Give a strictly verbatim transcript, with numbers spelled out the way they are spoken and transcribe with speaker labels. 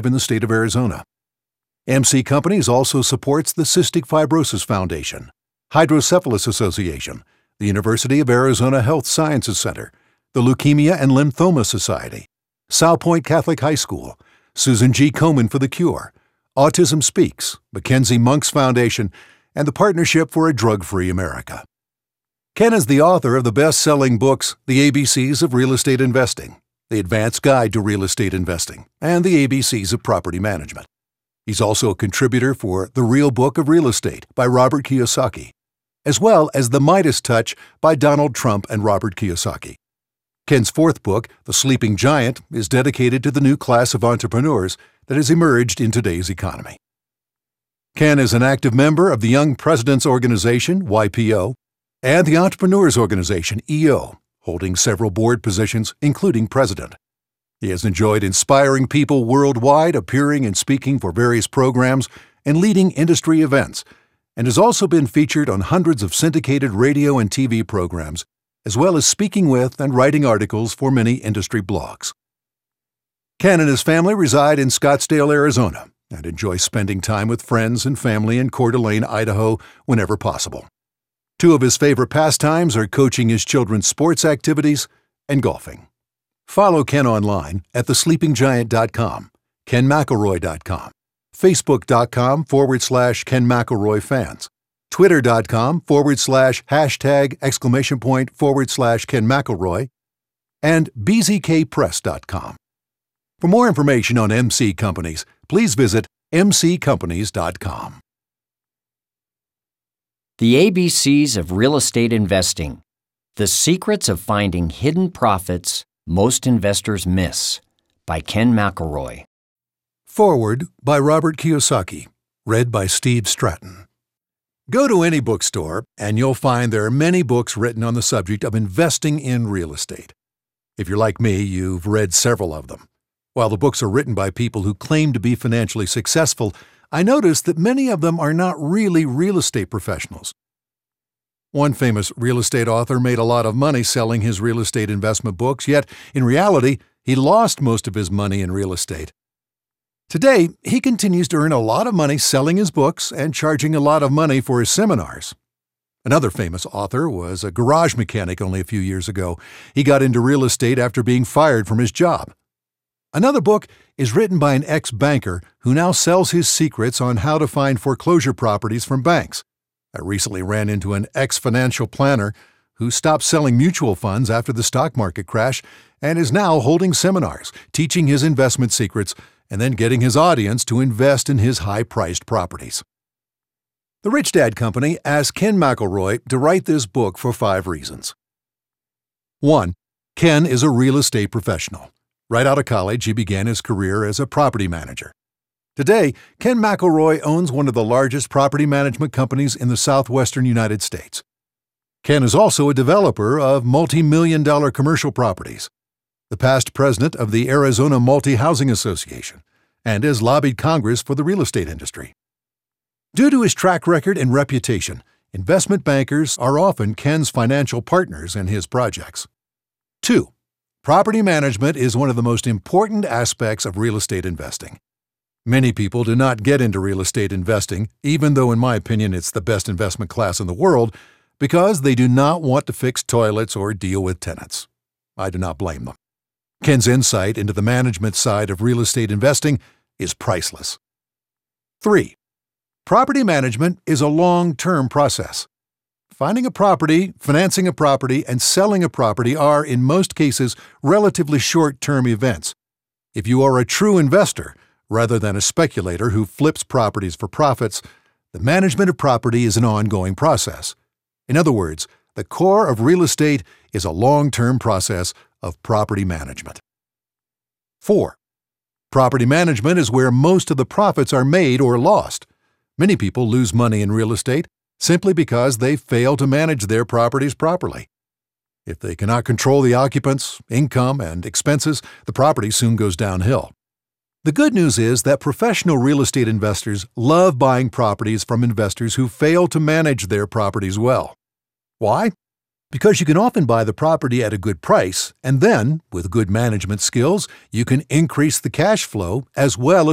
Speaker 1: in the state of Arizona. M C Companies also supports the Cystic Fibrosis Foundation, Hydrocephalus Association, the University of Arizona Health Sciences Center, the Leukemia and Lymphoma Society, South Point Catholic High School, Susan G. Komen for the Cure, Autism Speaks, Mackenzie Monks Foundation, and the Partnership for a Drug-Free America. Ken is the author of the best-selling books The A B Cs of Real Estate Investing, The Advanced Guide to Real Estate Investing, and The A B Cs of Property Management. He's also a contributor for The Real Book of Real Estate by Robert Kiyosaki, as well as The Midas Touch by Donald Trump and Robert Kiyosaki. Ken's fourth book, The Sleeping Giant, is dedicated to the new class of entrepreneurs that has emerged in today's economy. Ken is an active member of the Young Presidents Organization, Y P O, and the Entrepreneurs Organization, E O, holding several board positions, including president. He has enjoyed inspiring people worldwide, appearing and speaking for various programs and leading industry events, and has also been featured on hundreds of syndicated radio and T V programs, as well as speaking with and writing articles for many industry blogs. Ken and his family reside in Scottsdale, Arizona, and enjoy spending time with friends and family in Coeur d'Alene, Idaho, whenever possible. Two of his favorite pastimes are coaching his children's sports activities and golfing. Follow Ken online at the sleeping giant dot com, ken mcelroy dot com, facebook.com forward slash Ken McElroy fans, twitter.com forward slash hashtag exclamation point forward slash Ken McElroy, and b z k press dot com. For more information on M C Companies, please visit m c companies dot com.
Speaker 2: The A B Cs of Real Estate Investing. The Secrets of Finding Hidden Profits Most Investors Miss by Ken McElroy.
Speaker 1: Foreword by Robert Kiyosaki. Read by Steve Stratton. Go to any bookstore and you'll find there are many books written on the subject of investing in real estate. If you're like me, you've read several of them. While the books are written by people who claim to be financially successful, I noticed that many of them are not really real estate professionals. One famous real estate author made a lot of money selling his real estate investment books, yet, in reality, he lost most of his money in real estate. Today, he continues to earn a lot of money selling his books and charging a lot of money for his seminars. Another famous author was a garage mechanic only a few years ago. He got into real estate after being fired from his job. Another book is written by an ex-banker who now sells his secrets on how to find foreclosure properties from banks. I recently ran into an ex-financial planner who stopped selling mutual funds after the stock market crash and is now holding seminars, teaching his investment secrets, and then getting his audience to invest in his high-priced properties. The Rich Dad Company asked Ken McElroy to write this book for five reasons. One, Ken is a real estate professional. Right out of college, he began his career as a property manager. Today, Ken McElroy owns one of the largest property management companies in the southwestern United States. Ken is also a developer of multi-million dollar commercial properties, the past president of the Arizona Multi-Housing Association, and has lobbied Congress for the real estate industry. Due to his track record and reputation, investment bankers are often Ken's financial partners in his projects. Two, property management is one of the most important aspects of real estate investing. Many people do not get into real estate investing, even though in my opinion it's the best investment class in the world, because they do not want to fix toilets or deal with tenants. I do not blame them. Ken's insight into the management side of real estate investing is priceless. Three, property management is a long-term process. Finding a property, financing a property, and selling a property are, in most cases, relatively short-term events. If you are a true investor, rather than a speculator who flips properties for profits, the management of property is an ongoing process. In other words, the core of real estate is a long-term process of property management. Four, property management is where most of the profits are made or lost. Many people lose money in real estate simply because they fail to manage their properties properly. If they cannot control the occupants, income, and expenses, the property soon goes downhill. The good news is that professional real estate investors love buying properties from investors who fail to manage their properties well. Why? Because you can often buy the property at a good price, and then, with good management skills, you can increase the cash flow as well as